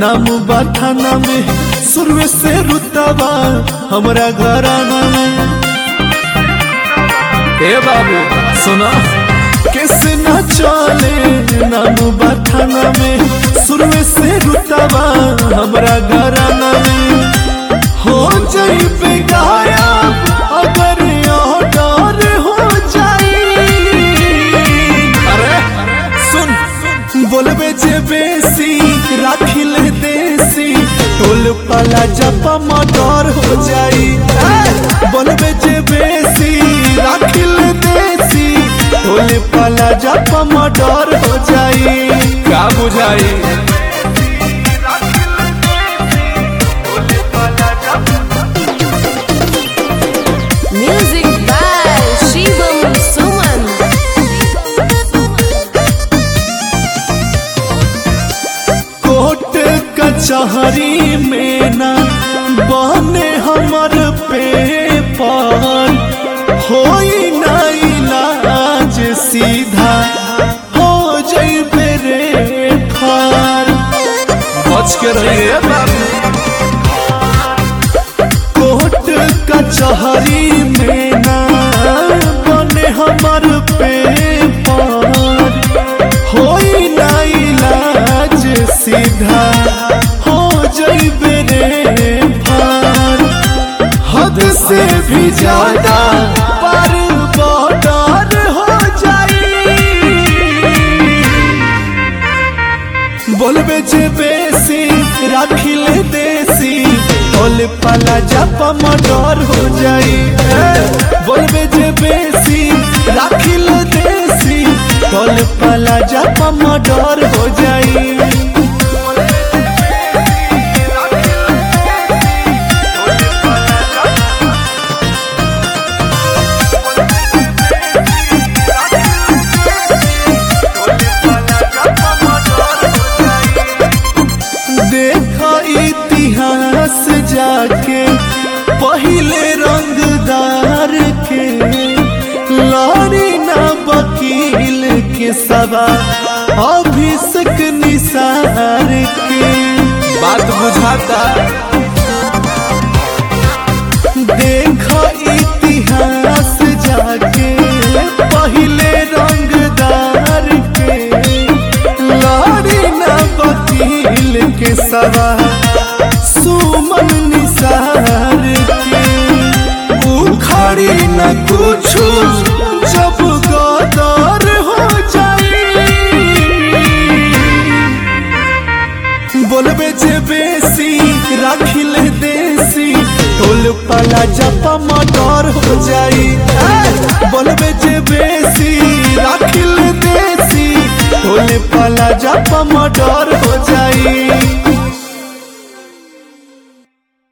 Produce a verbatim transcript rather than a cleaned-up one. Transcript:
नाम बाथाना में सुरवे से रुतबा हमरा घराना में। ए बाबू सुना कैसे ना चले नाम बाथाना में सुरवे से रुतबा हमरा घराना में। हो जाइबे गायब अगर ऑर्डर हो जाई। अरे सुन बोलबे जे बेसी राखिल देसी टोल पाला जपा मर्डर हो जाई। बोलबे जे बेसी राखिल देसी टोल पाला जपा मर्डर हो जाई। का बुझाई Music by Shivam Suman. Court कचहरी में ना बने हमर पेपर होई ना इलाज सीधा हो जाइबे रे फार। बच के रहिए बाबू कोर्ट कचहरी में ना बने हमर पेपर होई ना इलाज सीधा हो जाइबे रे फार। हद से भी ज्यादा पर बॉर्डर हो जाई। बोलबे जे बेसी राखिल देसी टोल पाला जपा मर्डर हो जाई। बोलबे जे बेसी राखिल देसी टोल पाला जपा मर्डर हो जाई। देखा इतिहास जाके पहले रंगदार के लड़ी ना वकील के सवा अभिषेक निसार के। बात बुझाता देखा इतिहास जाके पहले रंगदार के लड़ी ना वकील के सवा सुमन निसार के। उखड़ी न कुछ जब गदर हो जाई। बोलबे जे बेसी राखिल देसी टोल पाला जपा मर्डर हो जाई। बोलबे जे बेसी राखिल देसी टोल पाला जपा मर्डर हो जाई।